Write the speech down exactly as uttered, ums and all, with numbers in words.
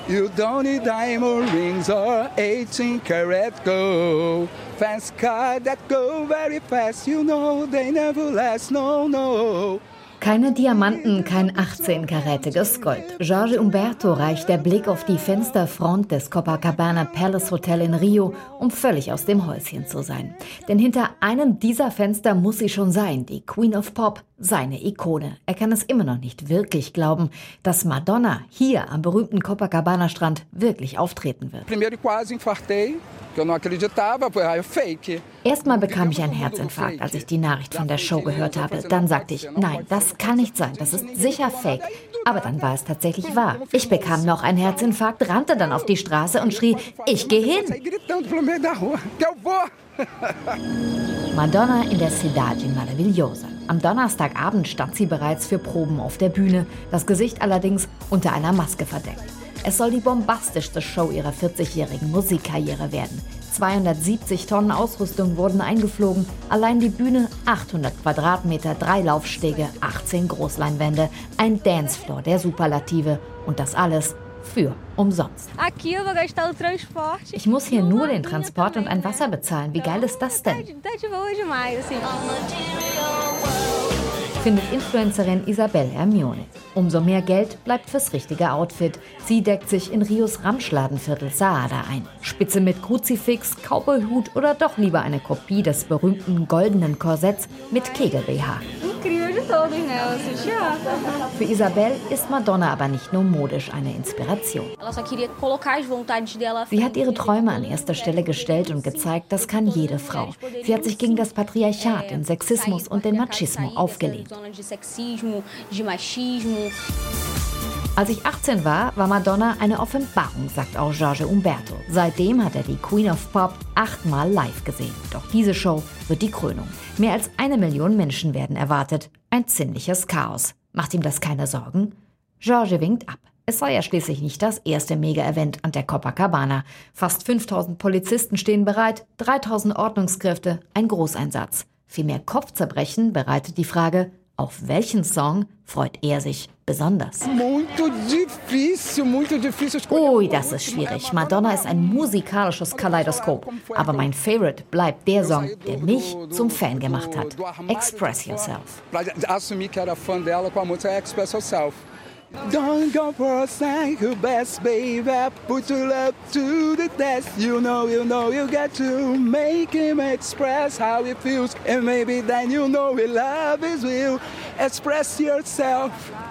You don't need diamond rings or eighteen karat gold. Fast cars that go very fast, you know they never last, no, no. Keine Diamanten, kein achtzehn-karätiges Gold. Jorge Umberto reicht der Blick auf die Fensterfront des Copacabana Palace Hotel in Rio, um völlig aus dem Häuschen zu sein. Denn hinter einem dieser Fenster muss sie schon sein, die Queen of Pop, seine Ikone. Er kann es immer noch nicht wirklich glauben, dass Madonna hier am berühmten Copacabana-Strand wirklich auftreten wird. Erstmal bekam ich einen Herzinfarkt, als ich die Nachricht von der Show gehört habe. Dann sagte ich, nein, das kann nicht sein, das ist sicher fake. Aber dann war es tatsächlich wahr. Ich bekam noch einen Herzinfarkt, rannte dann auf die Straße und schrie, ich gehe hin. Madonna in der Cidade Maravilhosa. Am Donnerstagabend stand sie bereits für Proben auf der Bühne, das Gesicht allerdings unter einer Maske verdeckt. Es soll die bombastischste Show ihrer vierzigjährigen Musikkarriere werden. zweihundertsiebzig Tonnen Ausrüstung wurden eingeflogen, allein die Bühne achthundert Quadratmeter, drei Laufstege, achtzehn Großleinwände, ein Dancefloor der Superlative und das alles für umsonst. Ich muss hier nur den Transport und ein Wasser bezahlen. Wie geil ist das denn? Findet Influencerin Isabel Hermione. Umso mehr Geld bleibt fürs richtige Outfit. Sie deckt sich in Rios Ramschladenviertel Saada ein. Spitze mit Kruzifix, Cowboyhut oder doch lieber eine Kopie des berühmten goldenen Korsetts mit Kegel-B H. Für Isabel ist Madonna aber nicht nur modisch eine Inspiration. Sie hat ihre Träume an erster Stelle gestellt und gezeigt, das kann jede Frau. Sie hat sich gegen das Patriarchat, den Sexismus und den Machismo aufgelehnt. Als ich achtzehn war, war Madonna eine Offenbarung, sagt auch Jorge Umberto. Seitdem hat er die Queen of Pop achtmal live gesehen. Doch diese Show wird die Krönung. Mehr als eine Million Menschen werden erwartet. Ein ziemliches Chaos. Macht ihm das keine Sorgen? Jorge winkt ab. Es sei ja schließlich nicht das erste Mega-Event an der Copacabana. Fast fünftausend Polizisten stehen bereit, dreitausend Ordnungskräfte, ein Großeinsatz. Viel mehr Kopfzerbrechen bereitet die Frage, auf welchen Song freut er sich besonders? Ui, das ist schwierig. Madonna ist ein musikalisches Kaleidoskop. Aber mein Favorite bleibt der Song, der mich zum Fan gemacht hat. Express Yourself. Don't go for a second best, baby. Put your love to the test. You know, you know, you got to make him express how he feels. And maybe then you know his love is real. Express yourself.